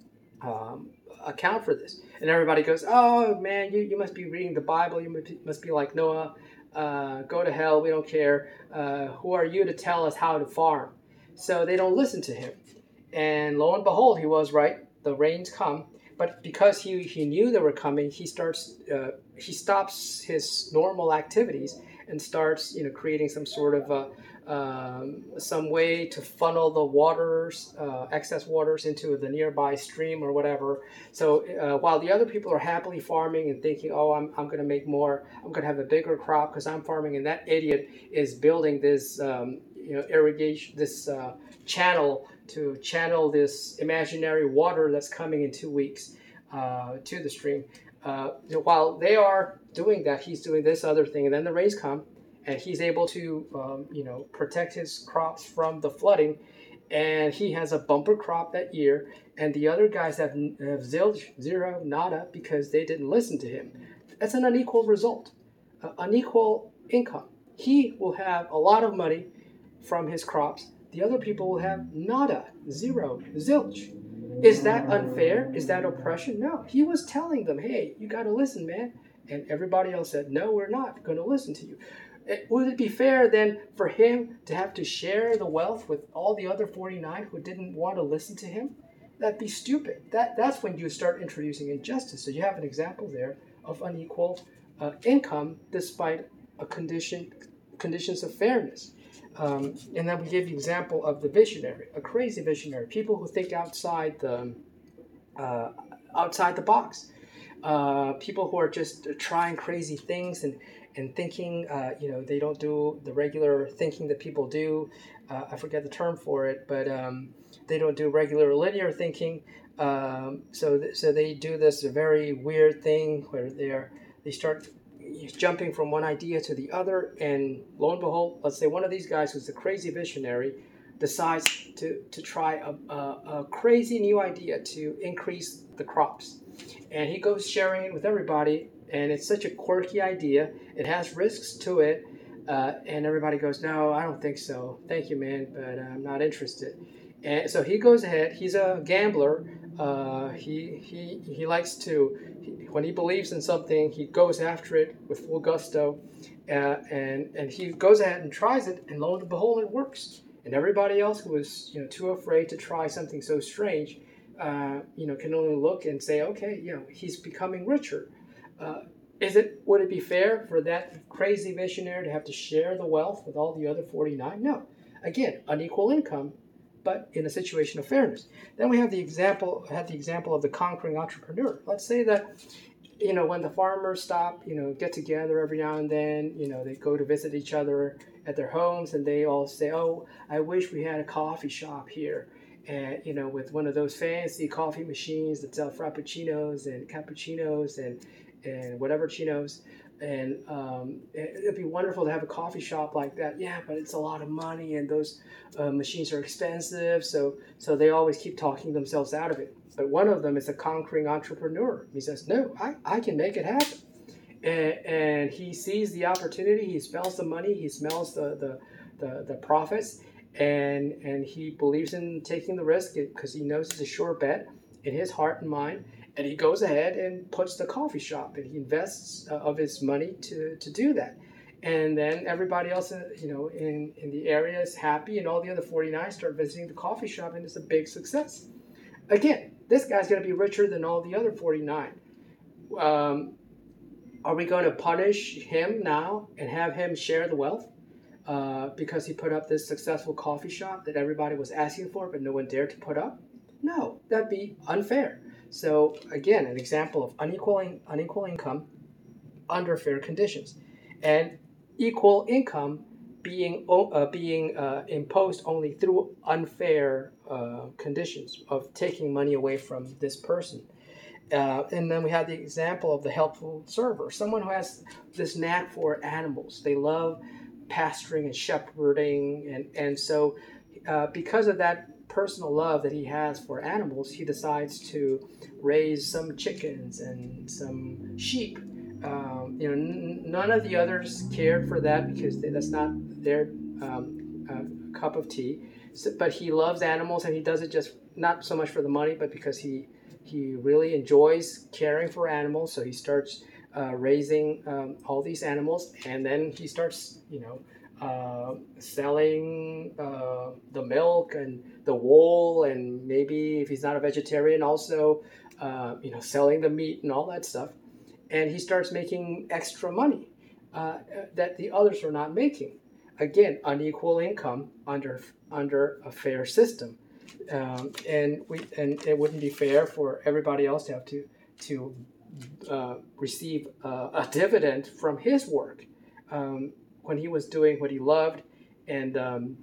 [SPEAKER 1] um, account for this. And everybody goes, oh man, you, you must be reading the Bible. You must be, must be like Noah. Uh, go to hell. We don't care. Uh, who are you to tell us how to farm? So they don't listen to him. And lo and behold, he was right. The rains come. But because he, he knew they were coming, he starts uh, he stops his normal activities and starts, you know, creating some sort of a, um, some way to funnel the waters, uh, excess waters, into the nearby stream or whatever. So uh, while the other people are happily farming and thinking, oh, I'm, I'm going to make more, I'm going to have a bigger crop because I'm farming, and that idiot is building this, um, you know, irrigation, this uh, channel to channel this imaginary water that's coming in two weeks uh, to the stream. Uh, while they are doing that, he's doing this other thing, and then the rains come, and he's able to, um, you know, protect his crops from the flooding, and he has a bumper crop that year, and the other guys have, have zilch, zero, nada, because they didn't listen to him. That's an unequal result, uh, unequal income. He will have a lot of money from his crops. The other people will have nada, zero, zilch. Is that unfair? Is that oppression? No. He was telling them, hey, you got to listen, man. And everybody else said, no, we're not going to listen to you. It, would it be fair then for him to have to share the wealth with all the other forty-nine who didn't want to listen to him? That'd be stupid. That, that's when you start introducing injustice. So you have an example there of unequal uh, income despite a condition, conditions of fairness. Um, and then we give the example of the visionary, a crazy visionary, people who think outside the uh, outside the box, uh, people who are just trying crazy things and and thinking, uh, you know, they don't do the regular thinking that people do. Uh, I forget the term for it, but um, they don't do regular linear thinking. Um, so th- so they do this very weird thing where they're they start jumping from one idea to the other, and lo and behold, let's say one of these guys who's a crazy visionary decides to, to try a, a, a crazy new idea to increase the crops. And he goes sharing it with everybody, and it's such a quirky idea. It has risks to it, uh, and everybody goes, no, I don't think so. Thank you, man, but I'm not interested. And so he goes ahead. He's a gambler. Uh, he, he, he likes to... When he believes in something, he goes after it with full gusto, uh, and and he goes ahead and tries it, and lo and behold, it works. And everybody else who was, you know, too afraid to try something so strange, uh, you know, can only look and say, okay, you know, he's becoming richer. Uh, is it? Would it be fair for that crazy visionary to have to share the wealth with all the other forty-nine? No. Again, unequal income, but in a situation of fairness. Then we have the example, had the example of the conquering entrepreneur. Let's say that, you know, when the farmers stop, you know, get together every now and then, you know, they go to visit each other at their homes, and they all say, oh, I wish we had a coffee shop here, and, you know, with one of those fancy coffee machines that sell frappuccinos and cappuccinos and, and whatever chinos. And um, it'd be wonderful to have a coffee shop like that. Yeah, but it's a lot of money, and those uh, machines are expensive. So, so they always keep talking themselves out of it. But one of them is a conquering entrepreneur. He says, no, I, I can make it happen. And, and he sees the opportunity. He smells the money. He smells the, the, the, the profits. And, and he believes in taking the risk because he knows it's a sure bet in his heart and mind. And he goes ahead and puts the coffee shop, and he invests uh, of his money to, to do that. And then everybody else, uh, you know, in, in the area is happy, and all the other forty-nine start visiting the coffee shop, and it's a big success. Again, this guy's going to be richer than all the other forty-nine. Um, are we going to punish him now and have him share the wealth uh, because he put up this successful coffee shop that everybody was asking for, but no one dared to put up? No, that'd be unfair. So again, an example of unequal in, unequal income under fair conditions, and equal income being uh, being uh, imposed only through unfair uh, conditions of taking money away from this person. Uh, and then we have the example of the helpful server, someone who has this knack for animals. They love pasturing and shepherding, and and so uh, because of that personal love that he has for animals, he decides to raise some chickens and some sheep. Um, you know, n- none of the others cared for that because they, that's not their um, uh, cup of tea. So, but he loves animals, and he does it just not so much for the money, but because he he really enjoys caring for animals. So he starts uh, raising um, all these animals, and then he starts, you know, uh, selling uh, the milk and the wool, and maybe if he's not a vegetarian, also, uh, you know, selling the meat and all that stuff. And he starts making extra money uh, that the others are not making. Again, unequal income under under a fair system, um, and we and it wouldn't be fair for everybody else to have to to uh, receive uh, a dividend from his work um, when he was doing what he loved, and um,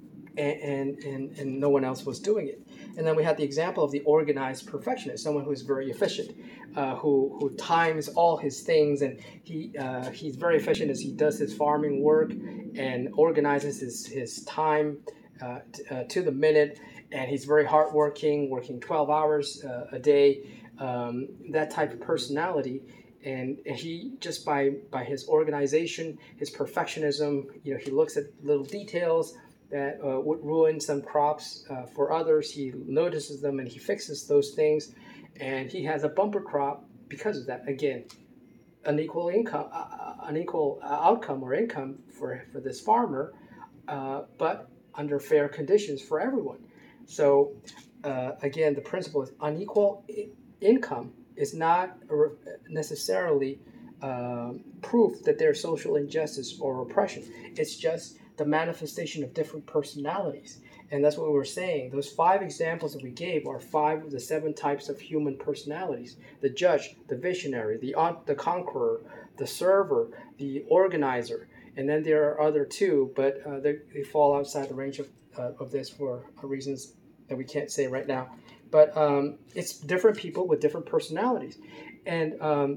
[SPEAKER 1] and, and, and no one else was doing it. And then we had the example of the organized perfectionist, someone who's very efficient, uh, who who times all his things, and he uh, he's very efficient as he does his farming work and organizes his his time uh, t- uh, to the minute. And he's very hardworking, working twelve hours uh, a day. Um, that type of personality. And he just by by his organization, his perfectionism, you know, he looks at little details that uh, would ruin some crops uh, for others. He notices them and he fixes those things, and he has a bumper crop because of that. Again, unequal income, uh, unequal outcome or income for for this farmer, uh, but under fair conditions for everyone. So uh, again, the principle is unequal I- income is not necessarily uh, proof that there's social injustice or oppression. It's just the manifestation of different personalities. And that's what we were saying. Those five examples that we gave are five of the seven types of human personalities: the judge, the visionary, the, the conqueror, the server, the organizer. And then there are other two, but uh, they, they fall outside the range of, uh, of this for reasons that we can't say right now. But um, it's different people with different personalities. And um,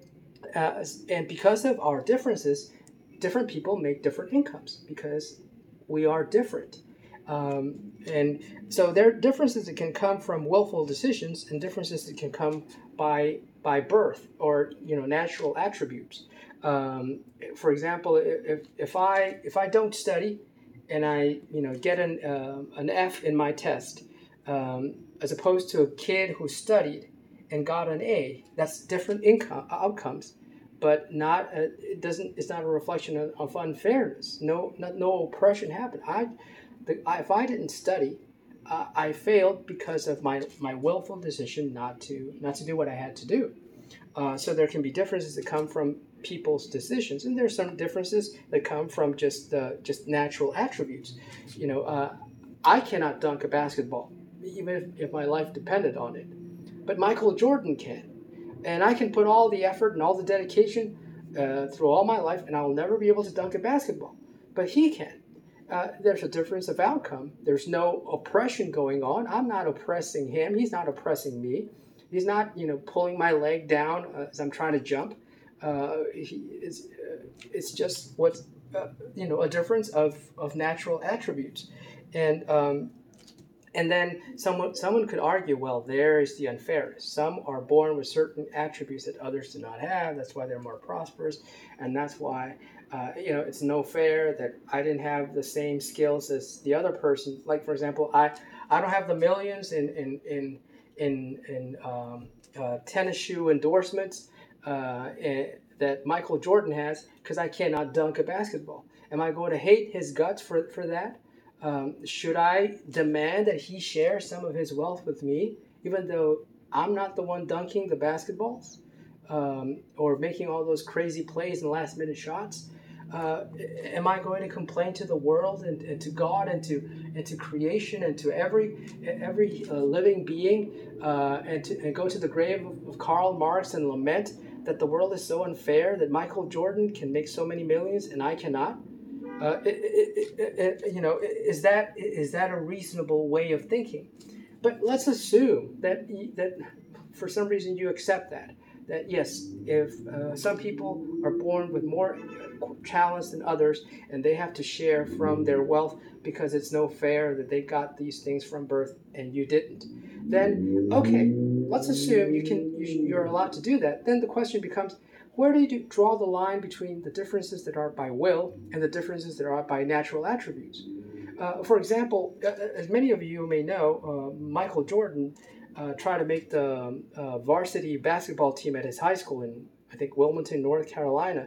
[SPEAKER 1] uh, and because of our differences, different people make different incomes because we are different. Um, and so there are differences that can come from willful decisions, and differences that can come by by birth or you know natural attributes. Um, for example, if, if I if I don't study and I you know get an uh, an F in my test, um, as opposed to a kid who studied and got an A, that's different income outcomes, but not a, it doesn't. It's not a reflection of, of unfairness. No, not, no oppression happened. I, the, I, if I didn't study, uh, I failed because of my my willful decision not to not to do what I had to do. Uh, so there can be differences that come from people's decisions, and there's some differences that come from just uh, just natural attributes. You know, uh, I cannot dunk a basketball, even if, if my life depended on it, but Michael Jordan can. And I can put all the effort and all the dedication uh, through all my life, and I will never be able to dunk a basketball. But he can. Uh, there's a difference of outcome. There's no oppression going on. I'm not oppressing him. He's not oppressing me. He's not, you know, pulling my leg down uh, as I'm trying to jump. Uh, he, it's, uh, it's just what's, uh, you know, a difference of, of natural attributes. And um, and then someone someone could argue, well, there is the unfairness. Some are born with certain attributes that others do not have. That's why they're more prosperous, and that's why uh, you know it's no fair that I didn't have the same skills as the other person. Like for example, I I don't have the millions in in in in, in um, uh, tennis shoe endorsements uh, and, that Michael Jordan has because I cannot dunk a basketball. Am I going to hate his guts for for that? Um, should I demand that he share some of his wealth with me, even though I'm not the one dunking the basketballs um, or making all those crazy plays and last minute shots? Uh, am I going to complain to the world and, and to God and to and to creation and to every every uh, living being uh, and to and go to the grave of, of Karl Marx and lament that the world is so unfair that Michael Jordan can make so many millions and I cannot? Uh, it, it, it, it, you know, is that is that a reasonable way of thinking? But let's assume that that for some reason you accept that that yes, if uh, some people are born with more talents than others, and they have to share from their wealth because it's no fair that they got these things from birth and you didn't, then okay, let's assume you can you're allowed to do that. Then the question becomes, where do you draw the line between the differences that are by will and the differences that are by natural attributes? Uh, for example, as many of you may know, uh, Michael Jordan uh, tried to make the uh, varsity basketball team at his high school in, I think, Wilmington, North Carolina,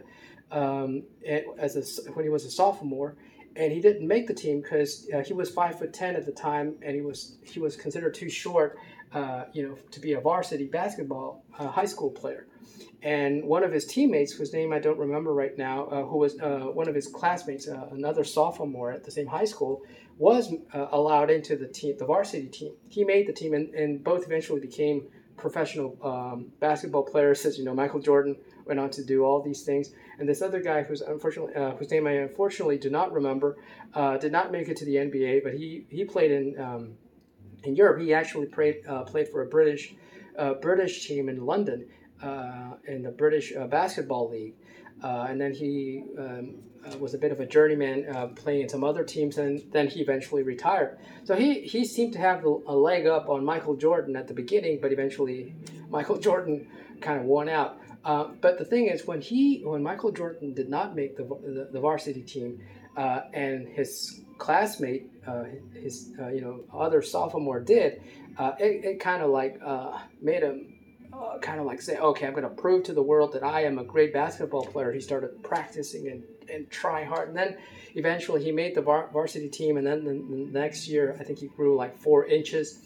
[SPEAKER 1] um, as a, when he was a sophomore, and he didn't make the team because uh, he was five foot ten at the time, and he was he was considered too short, uh, you know, to be a varsity basketball uh, high school player. And one of his teammates, whose name I don't remember right now, uh, who was uh, one of his classmates, uh, another sophomore at the same high school, was uh, allowed into the team, the varsity team. He made the team, and, and both eventually became professional um, basketball players. As you know, Michael Jordan went on to do all these things, and this other guy, who's unfortunately, uh, whose name I unfortunately do not remember, uh, did not make it to the N B A, but he he played in um, in Europe. He actually played uh, played for a British uh, British team in London. Uh, in the British uh, Basketball League. Uh, and then he um, uh, was a bit of a journeyman uh, playing in some other teams, and then he eventually retired. So he, he seemed to have a leg up on Michael Jordan at the beginning, but eventually Michael Jordan kind of won out. Uh, but the thing is, when he when Michael Jordan did not make the the, the varsity team, uh, and his classmate, uh, his uh, you know other sophomore did, uh, it, it kind of like uh, made him Uh, kind of like say, okay, I'm going to prove to the world that I am a great basketball player. He started practicing and, and trying hard. And then eventually he made the var- varsity team. And then the, the next year, I think he grew like four inches.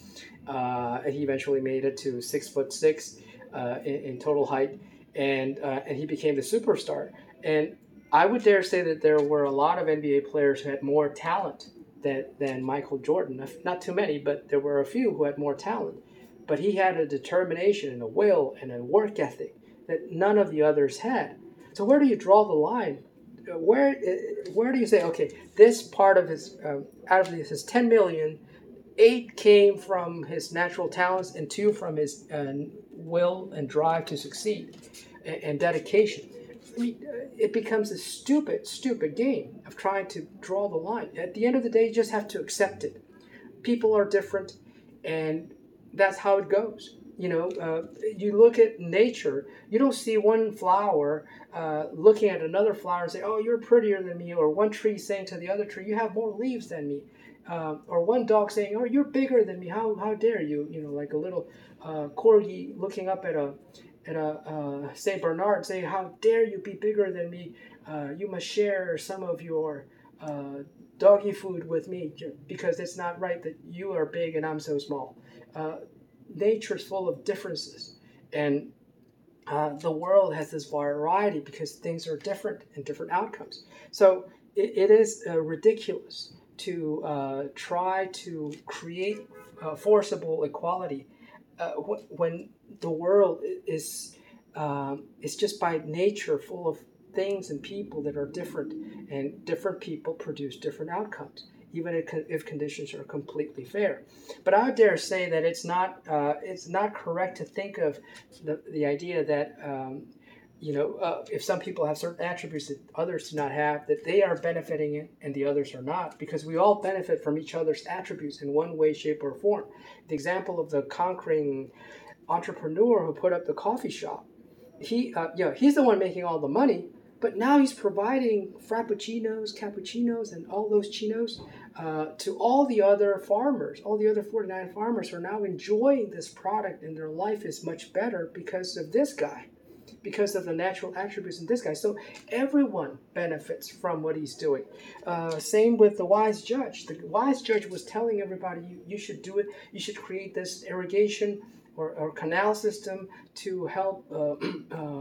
[SPEAKER 1] Uh, and he eventually made it to six foot six uh, in, in total height. And, uh, and he became the superstar. And I would dare say that there were a lot of N B A players who had more talent than, than Michael Jordan. Not too many, but there were a few who had more talent. But he had a determination and a will and a work ethic that none of the others had. So where do you draw the line? Where where do you say, okay, this part of his uh, out of his ten million, eight came from his natural talents and two from his uh, will and drive to succeed and, and dedication. I mean, it becomes a stupid, stupid game of trying to draw the line. At the end of the day, you just have to accept it. People are different, and that's how it goes. You know, uh, you look at nature, you don't see one flower uh, looking at another flower and say, oh, you're prettier than me, or one tree saying to the other tree, you have more leaves than me, uh, or one dog saying, oh, you're bigger than me, how how dare you, you know, like a little uh, corgi looking up at a at a uh, Saint Bernard saying, how dare you be bigger than me, uh, you must share some of your uh, doggy food with me, because it's not right that you are big and I'm so small. Uh, nature's full of differences, and uh, the world has this variety because things are different and different outcomes. So it, it is uh, ridiculous to uh, try to create uh, forcible equality uh, wh- when the world is um, is just by nature full of things and people that are different, and different people produce different outcomes, even if, if conditions are completely fair. But I dare say that it's not uh, it's not correct to think of the, the idea that um, you know uh, if some people have certain attributes that others do not have, that they are benefiting it and the others are not, because we all benefit from each other's attributes in one way, shape, or form. The example of the conquering entrepreneur who put up the coffee shop, he uh, you know, he's the one making all the money, but now he's providing frappuccinos, cappuccinos, and all those chinos uh, to all the other farmers. All the other forty-nine farmers are now enjoying this product, and their life is much better because of this guy, because of the natural attributes in this guy. So everyone benefits from what he's doing. Uh, same with the wise judge. The wise judge was telling everybody, you, you should do it. You should create this irrigation or, or canal system to help uh, uh,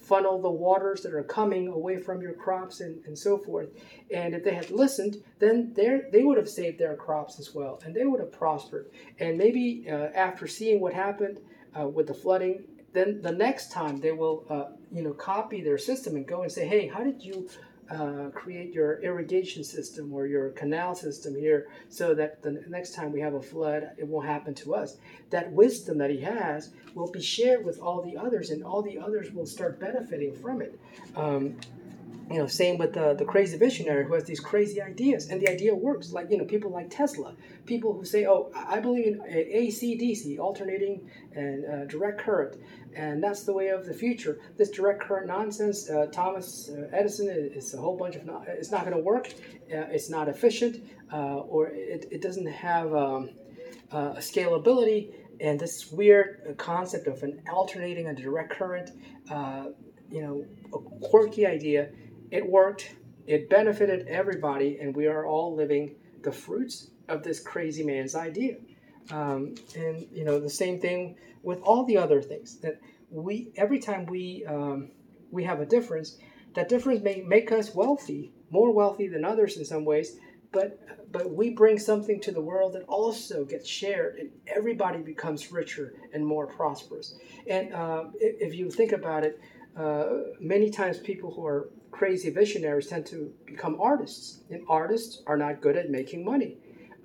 [SPEAKER 1] funnel the waters that are coming away from your crops and, and so forth. And if they had listened, then they would have saved their crops as well, and they would have prospered. And maybe uh, after seeing what happened uh, with the flooding, then the next time they will, uh, you know, copy their system and go and say, hey, how did you uh, create your irrigation system or your canal system here so that the next time we have a flood, it won't happen to us? That wisdom that he has will be shared with all the others, and all the others will start benefiting from it. Um, You know, same with the, the crazy visionary who has these crazy ideas, and the idea works. Like, you know, people like Tesla, people who say, oh, I believe in A C D C, alternating and uh, direct current, and that's the way of the future. This direct current nonsense, uh, Thomas uh, Edison, is a whole bunch of, not, it's not going to work, uh, it's not efficient, uh, or it, it doesn't have um, uh, a scalability, and this weird concept of an alternating and direct current, uh, you know, a quirky idea. It worked, it benefited everybody, and we are all living the fruits of this crazy man's idea. Um, and, you know, the same thing with all the other things, that we, every time we um, we have a difference, that difference may make us wealthy, more wealthy than others in some ways, but but we bring something to the world that also gets shared, and everybody becomes richer and more prosperous. And uh, if, if you think about it, uh, many times people who are crazy visionaries tend to become artists, and artists are not good at making money.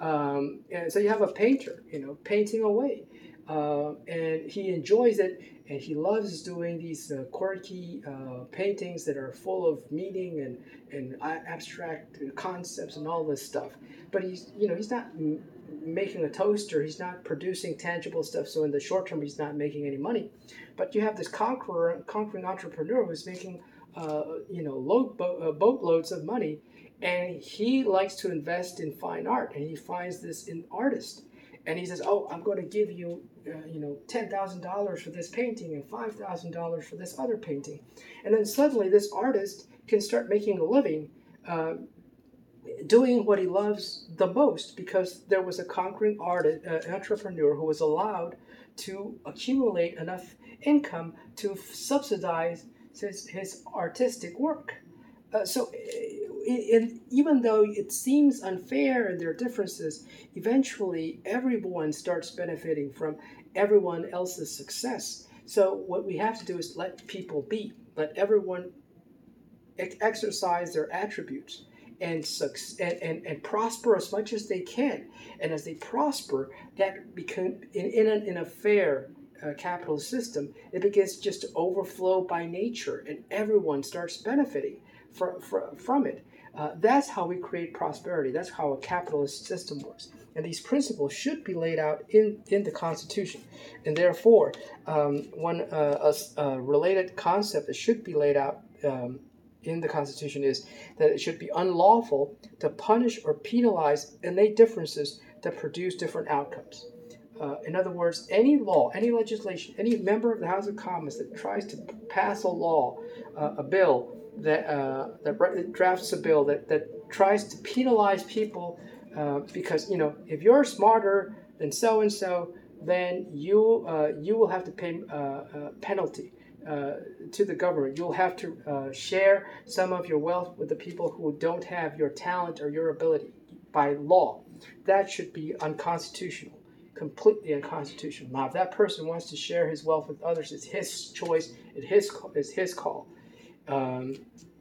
[SPEAKER 1] Um, and so you have a painter, you know, painting away, uh, and he enjoys it, and he loves doing these uh, quirky uh, paintings that are full of meaning and and abstract concepts and all this stuff. But he's, you know, he's not m- making a toaster. He's not producing tangible stuff. So in the short term, he's not making any money. But you have this conqueror, conquering entrepreneur who's making Uh, you know, load bo- uh, boatloads of money, and he likes to invest in fine art, and he finds this in artist, and he says, "Oh, I'm going to give you, uh, you know, ten thousand dollars for this painting and five thousand dollars for this other painting," and then suddenly this artist can start making a living, uh, doing what he loves the most, because there was a conquering artist, uh, entrepreneur who was allowed to accumulate enough income to f- subsidize his, his artistic work. Uh, so, in, even though it seems unfair and there are differences, eventually everyone starts benefiting from everyone else's success. So, what we have to do is let people be, let everyone ex- exercise their attributes and, and, and, and prosper as much as they can. And as they prosper, that become in, in, a, in a fair uh, capitalist system, it begins just to overflow by nature, and everyone starts benefiting for, for, from it. Uh, that's how we create prosperity. That's how a capitalist system works. And these principles should be laid out in, in the Constitution. And therefore, um, one uh, a, a related concept that should be laid out um, in the Constitution is that it should be unlawful to punish or penalize innate differences that produce different outcomes. Uh, in other words, any law, any legislation, any member of the House of Commons that tries to pass a law, uh, a bill that uh, that drafts a bill that, that tries to penalize people uh, because, you know, if you're smarter than so and so, then you uh, you will have to pay uh, a penalty uh, to the government. You'll have to uh, share some of your wealth with the people who don't have your talent or your ability by law. That should be unconstitutional. Completely unconstitutional. Now, if that person wants to share his wealth with others, it's his choice. It's his it's his call. Um,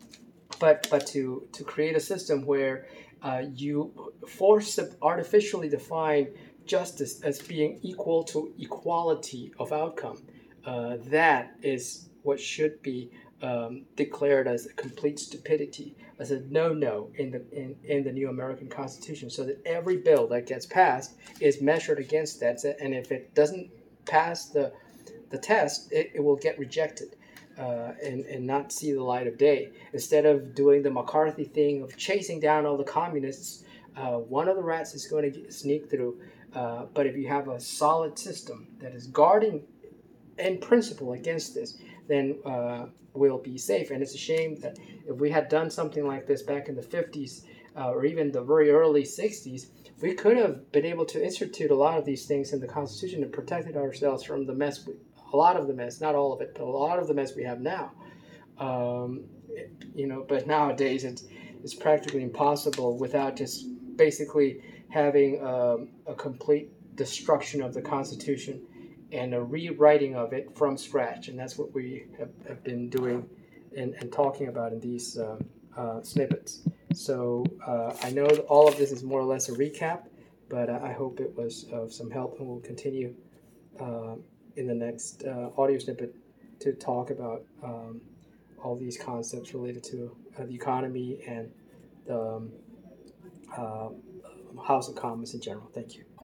[SPEAKER 1] but but to to create a system where uh, you force artificially define justice as being equal to equality of outcome, uh, that is what should be um, declared as a complete stupidity, as a no-no in the in, in the new American Constitution, so that every bill that gets passed is measured against that, and if it doesn't pass the the test, it, it will get rejected. Uh, and, and not see the light of day. Instead of doing the McCarthy thing of chasing down all the communists, uh, one of the rats is going to sneak through. Uh, but if you have a solid system that is guarding in principle against this, then uh, we'll be safe. And it's a shame that if we had done something like this back in the fifties uh, or even the very early sixties, we could have been able to institute a lot of these things in the Constitution and protected ourselves from the mess, we, a lot of the mess, not all of it, but a lot of the mess we have now. Um, it- you know, but nowadays it's it's practically impossible without just basically having um, a complete destruction of the Constitution and a rewriting of it from scratch, and that's what we have, have been doing and, and talking about in these uh, uh, snippets. So uh, I know that all of this is more or less a recap, but uh, I hope it was of some help, and we'll continue uh, in the next uh, audio snippet to talk about um, all these concepts related to uh, the economy and the um, uh, House of Commons in general. Thank you.